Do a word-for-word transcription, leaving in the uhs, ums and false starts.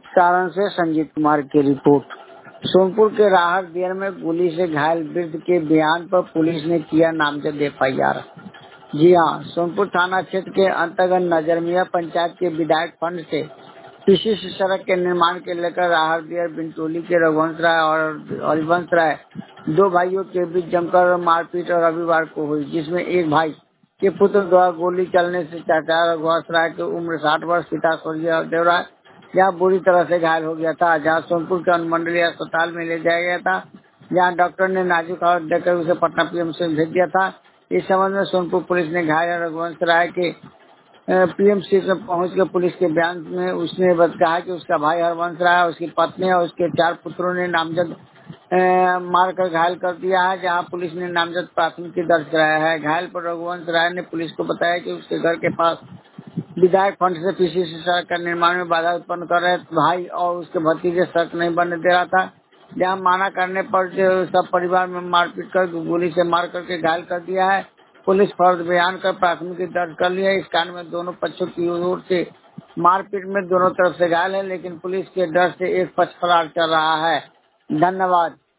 सारण से संजीत कुमार की रिपोर्ट। सोनपुर के राहत दियर में गोली से घायल वृद्ध के बयान पर पुलिस ने किया नामजद एफ आई आर। जी हाँ, सोनपुर थाना क्षेत्र के अंतर्गत नजरमिया पंचायत के विधायक फंड से पीसी सड़क के निर्माण के लेकर राहत दियर बिंटोली के रघुवंश राय और हरिवंश राय दो भाइयों के बीच जमकर मारपीट और रविवार को हुई, जिसमें एक भाई के पुत्र द्वारा गोली चलने से चाचा रघुवंश राय की उम्र साठ वर्ष पिता स्वर्गीय देवराय जहाँ बुरी तरह से घायल हो गया था, जहाँ सोनपुर के अनुमंडलीय अस्पताल में ले जाया गया था, जहाँ डॉक्टर ने नाजुक हालत देखकर उसे पटना पीएम से भेज दिया था। इस संबंध में सोनपुर पुलिस ने घायल रघुवंश राय के पीएमसी में पहुंच कर पुलिस के बयान में उसने कहा कि उसका भाई हरवंश राय, उसकी पत्नी और उसके चार पुत्रों ने नामजद मार कर घायल कर दिया है, जहां पुलिस ने नामजद प्राथमिकी दर्ज कराया है। घायल पर रघुवंश राय ने पुलिस को बताया कि उसके घर के पास विधायक फंड से पीसीसी सड़क का निर्माण में बाधा उत्पन्न कर रहे भाई और उसके भतीजे सड़क नहीं बनने दे रहा था, जहां माना करने पर सब परिवार में मारपीट कर गोली से मार करके घायल कर दिया है। पुलिस फर्द बयान कर प्राथमिकी दर्ज कर लिया है। इस कांड में दोनों पक्षों की ओर से मारपीट में दोनों तरफ से घायल है, लेकिन पुलिस के डर से एक पक्ष फरार चल रहा है। धन्यवाद।